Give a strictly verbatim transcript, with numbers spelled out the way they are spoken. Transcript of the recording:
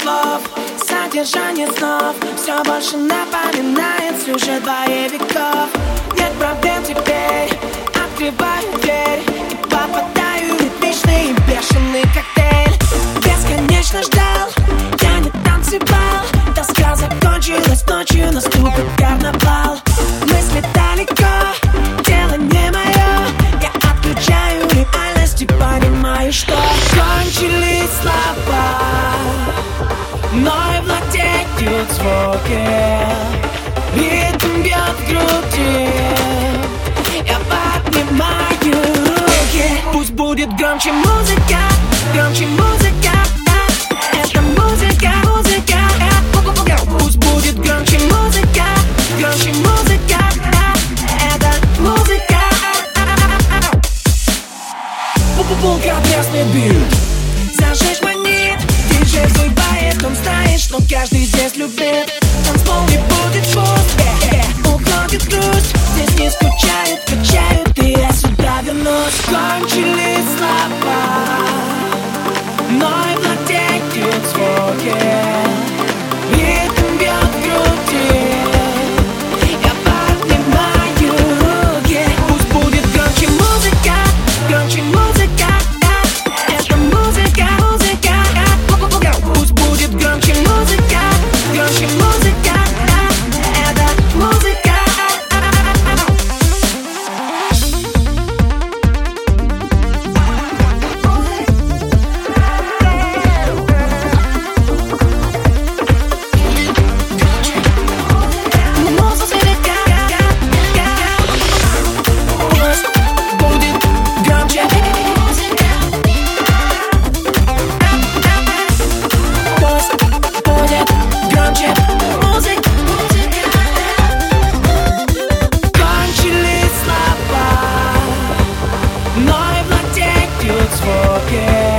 слов, содержание снов все больше напоминает сюжет боевиков. Нет проблем теперь, открываю дверь и попадаю в ритмичный и бешеный коктейль. Бесконечно ждал, я не танцевал, тоска закончилась ночью, наступит карнавал. Мысли далеко, дело не мое, я отключаю реальность и понимаю, что кончились слова, мной владеют звуки, ритм бьет в груди, я поднимаю руки. Пусть будет громче музыка, громче музыка, это музыка, музыка. Пусть будет громче музыка, громче музыка, это музыка. Пулка, красный бит, зажечь манит, диджей взрывает, он знает, что каждый здесь любит. Танцпол не будет пуст, yeah, yeah. Уходит грусть, здесь не скучают, качают, и я сюда вернусь. Кончились слова, мной владеют звуки, ритм бьет в груди, я поднимаю руки. Пусть будет громче музыка, громче музыка, это музыка, музыка. Пусть будет громче музыка, громче музыка, это музыка. Кончились слова, мной владеют звуки,